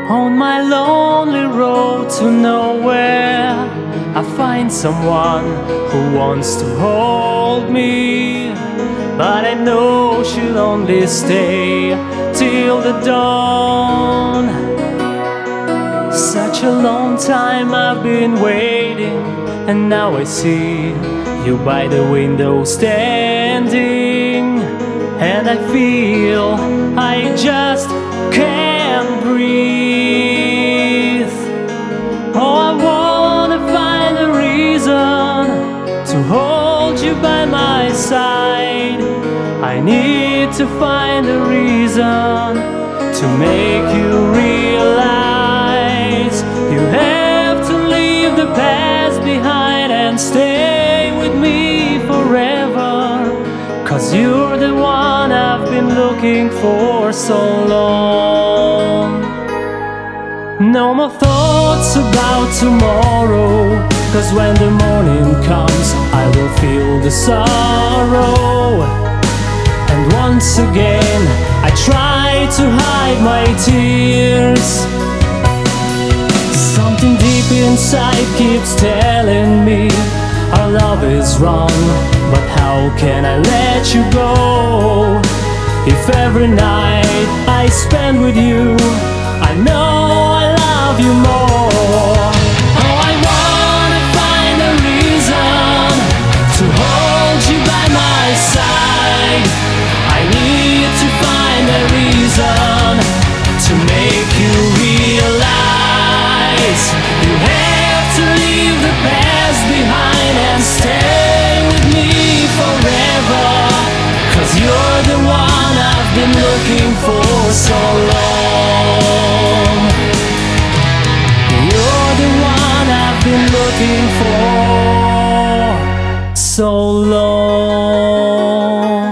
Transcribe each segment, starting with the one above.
On my lonely road to nowhere, I find someone who wants to hold me, but I know she'll only stay till the dawn. Such a long time I've been waiting, and now I see you by the window standing, and I feel I just can't breathe. Oh, I wanna find a reason to hold you by my side. I need to find a reason to make you realize you have to leave the past behind and stay with me forever. 'Cause you're the one I've been looking for so long. No more thoughts about tomorrow, 'cause when the morning comes I will feel the sorrow. And once again I try to hide my tears. Something deep inside keeps telling me our love is wrong, but how can I let you go? If every night I spend with you, I know I love you more. Oh, I wanna find a reason to hold you by my side. I need to find a reason to make you realize you have to leave the past behind and stay with me forever. 'Cause you're the one I've been looking for so long. You're the one I've been looking for so long.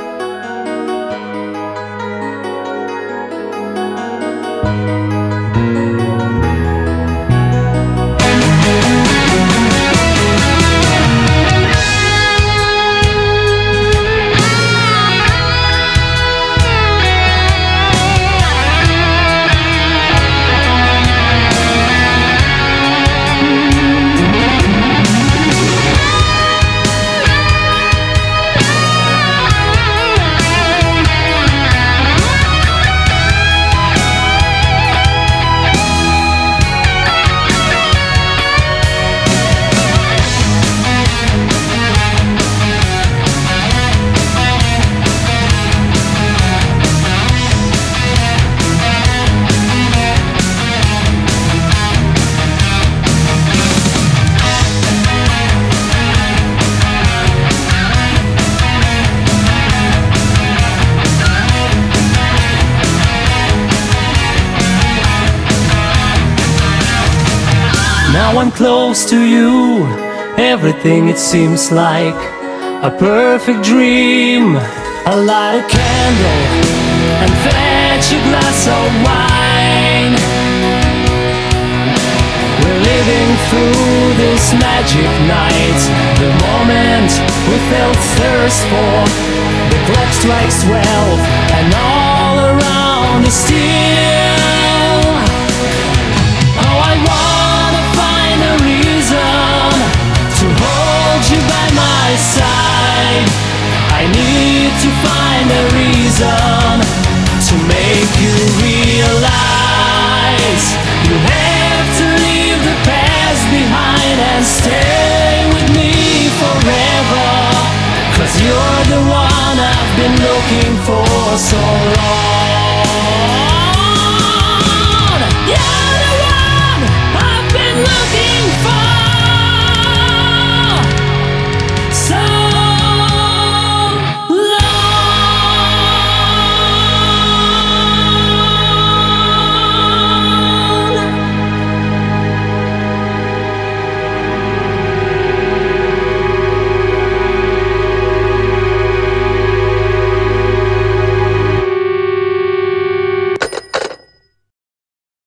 Now I'm close to you, everything it seems like a perfect dream. I light a candle and fetch a glass of wine. We're living through this magic night, the moment we felt thirst for. The clock strikes 12 and all around is still. Oh, I wanna find a reason to hold you by my side. I need to find a reason to make you realize you have to leave the past behind and stay with me forever. 'Cause you're the one I've been looking for so long.